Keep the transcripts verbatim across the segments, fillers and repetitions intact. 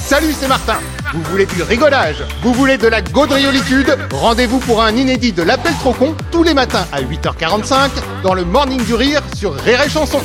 Salut, c'est Martin. Vous voulez du rigolage? Vous voulez de la gaudriolitude? Rendez-vous pour un inédit de l'Appel Trop Con tous les matins à huit heures quarante-cinq dans le Morning du Rire sur Rire et Chanson.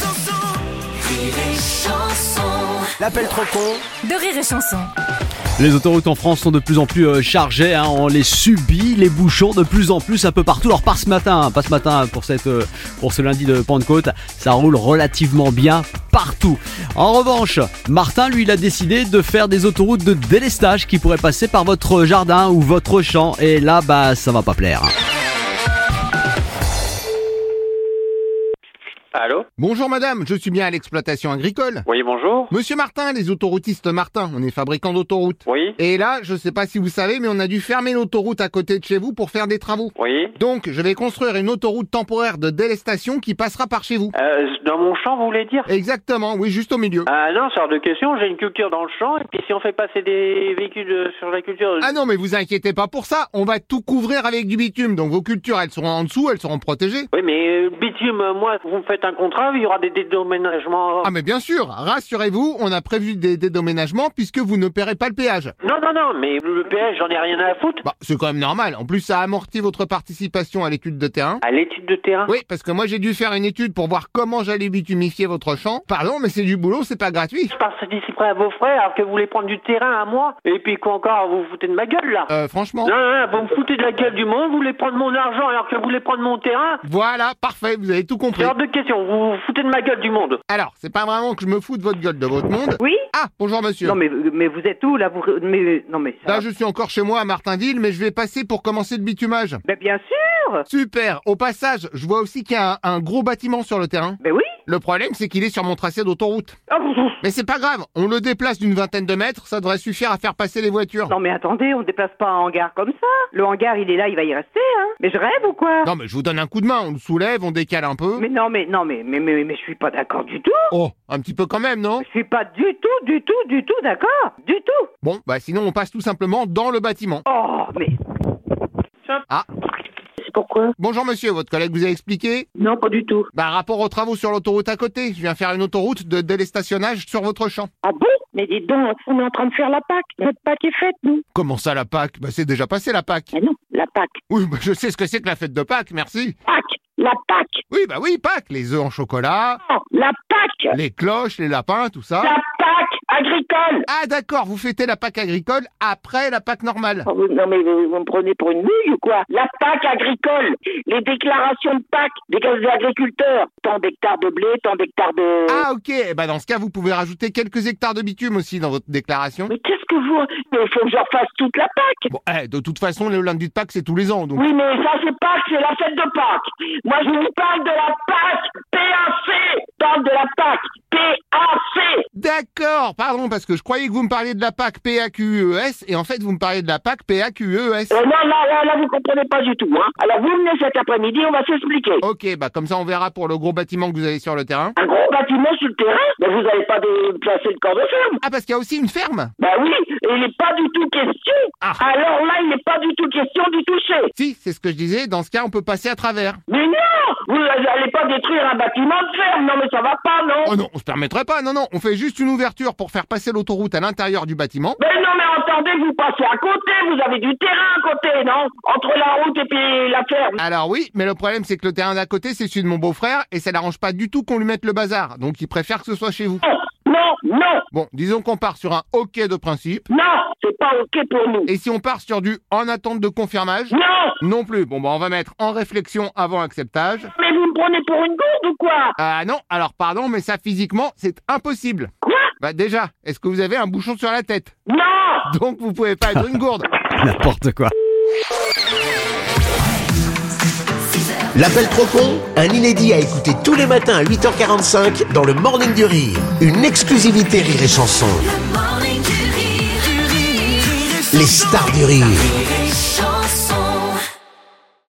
L'Appel Trop Con de Rire et Chanson. Les autoroutes en France sont de plus en plus euh, chargées, hein, on les subit, les bouchons de plus en plus un peu partout. Alors pas ce matin, pas ce matin pour, cette, euh, pour ce lundi de Pentecôte, ça roule relativement bien partout. En revanche, Martin, lui, il a décidé de faire des autoroutes de délestage qui pourraient passer par votre jardin ou votre champ. Et là, bah, ça va pas plaire. Allô? Bonjour madame, je suis bien à l'exploitation agricole. Oui, bonjour. Monsieur Martin, les autoroutistes Martin, on est fabricant d'autoroutes. Oui. Et là, je sais pas si vous savez, mais on a dû fermer l'autoroute à côté de chez vous pour faire des travaux. Oui. Donc, je vais construire une autoroute temporaire de délestation qui passera par chez vous. Euh, dans mon champ, vous voulez dire? Exactement, oui, juste au milieu. Ah non, c'est hors de question, j'ai une culture dans le champ, et puis si on fait passer des véhicules euh, sur la culture... Ah non, mais vous inquiétez pas pour ça, on va tout couvrir avec du bitume, donc vos cultures, elles seront en dessous, elles seront protégées. Oui, mais euh, bitume, euh, moi, vous me faites un contrat, il y aura des dédommagements... Ah mais bien sûr, rassurez-vous, on a prévu des dédommagements puisque vous ne paierez pas le péage. Non, non, non, mais le péage, j'en ai rien à foutre. Bah, c'est quand même normal, en plus ça amortit votre participation à l'étude de terrain. À l'étude de terrain? Oui, parce que moi j'ai dû faire une étude pour voir comment j'allais bitumifier votre champ. Pardon, mais c'est du boulot, c'est pas gratuit. Je passe d'ici près à vos frères alors que vous voulez prendre du terrain à moi. Et puis quoi encore, vous vous foutez de ma gueule là? Euh, franchement... Non, non, non, vous me foutez de la gueule du monde, vous voulez prendre mon argent alors que vous voulez prendre mon terrain? Voilà, parfait, vous avez tout compris. C'est hors de question, vous vous foutez de ma gueule du monde. Alors, c'est pas vraiment que je me fous de votre gueule, de votre monde. Oui? Ah, bonjour monsieur. Non mais, mais vous êtes où là vous, mais, non mais... ça Là, va. je suis encore chez moi à Martinville, mais je vais passer pour commencer le bitumage. Ben bien sûr. Super. Au passage, je vois aussi qu'il y a un, un gros bâtiment sur le terrain. Ben oui. Le problème, c'est qu'il est sur mon tracé d'autoroute. Ah, vous- vous- Mais c'est pas grave, on le déplace d'une vingtaine de mètres, ça devrait suffire à faire passer les voitures. Non mais attendez, on déplace pas un hangar comme ça. Le hangar il est là, il va y rester, hein. Mais je rêve ou quoi? Non mais je vous donne un coup de main, on le soulève, on décale un peu. Mais non mais, non mais, mais, mais, mais je suis pas d'accord du tout. Oh, un petit peu quand même, non? Je suis pas du tout, du tout, du tout d'accord. Du tout. Bon, bah sinon on passe tout simplement dans le bâtiment. Oh mais... Ah, C'est pourquoi? bonjour monsieur, votre collègue vous a expliqué? Non pas du tout. Bah rapport aux travaux sur l'autoroute à côté, je viens faire une autoroute de délestationnage sur votre champ. Ah bon? Mais dites donc, on est en train de faire la Pâque. Notre Pâque est faite, nous. Comment ça la Pâque? Bah c'est déjà passé la Pâque. Mais non, la Pâque. Oui, bah je sais ce que c'est que la fête de Pâques, merci. Pâque. La Pâque. Oui, bah oui, Pâques, les œufs en chocolat, Oh, la Pâque. les cloches, les lapins, tout ça. La Pâque agricole. Ah d'accord, vous fêtez la Pâque agricole après la Pâque normale. Oh, vous- non mais vous, vous me prenez pour une mouille ou quoi? La Pâque agricole, les déclarations de Pâque des des agriculteurs. Tant d'hectares de blé, tant d'hectares de... Ah ok, eh ben dans ce cas vous pouvez rajouter quelques hectares de bitume aussi dans votre déclaration. Mais qu'est-ce que vous... Mais il faut que je refasse toute la Pâque. Bon, eh, de toute façon le lundi de Pâques c'est tous les ans donc. Oui mais ça c'est Pâques, c'est la fête de Pâques. Moi je vous parle de la Pâque, P A C. Je parle de la Pâque, P A C. D'accord, pardon parce que je croyais que vous me parliez de la Pâque P A Q U E S et en fait vous me parliez de la Pâque P A Q U E S. Euh, non, là, là, là, vous comprenez pas du tout, hein. Alors vous venez cet après-midi, on va s'expliquer. Ok, bah comme ça on verra pour le gros bâtiment que vous avez sur le terrain. Un gros bâtiment sur le terrain, mais vous n'avez pas de placer le corps de ferme. Ah parce qu'il y a aussi une ferme. Bah oui, et il n'est pas du tout question. Ah. Alors là, il n'est pas du tout question d'y toucher. Si, c'est ce que je disais, dans ce cas on peut passer à travers. Mais non, vous n'allez pas détruire un bâtiment de ferme. Non, mais ça va pas, non. Oh non, on se permettrait pas, non non, on fait juste une ouverture pour faire passer l'autoroute à l'intérieur du bâtiment. Mais non, mais attendez, vous passez à côté, vous avez du terrain à côté, non? Entre la route et puis la ferme. Alors oui, mais le problème c'est que le terrain d'à côté c'est celui de mon beau-frère et ça n'arrange pas du tout qu'on lui mette le bazar, donc il préfère que ce soit chez vous. Non, non, non, Bon, disons qu'on part sur un OK de principe, non, c'est pas ok pour nous. et si on part sur du en attente de confirmage, Non, non plus. Bon bah on va mettre en réflexion avant acceptage. mais vous me prenez pour une gourde ou quoi? Ah non, alors pardon, mais ça physiquement c'est impossible. Quoi? Bah déjà, est-ce que vous avez un bouchon sur la tête? Non! Donc vous pouvez pas être une gourde. N'importe quoi. L'Appel Trop Con, un inédit à écouter tous les matins à huit heures quarante-cinq dans le Morning du Rire. Une exclusivité Rire et Chanson. Le morning du rire, du rire, Les stars du rire.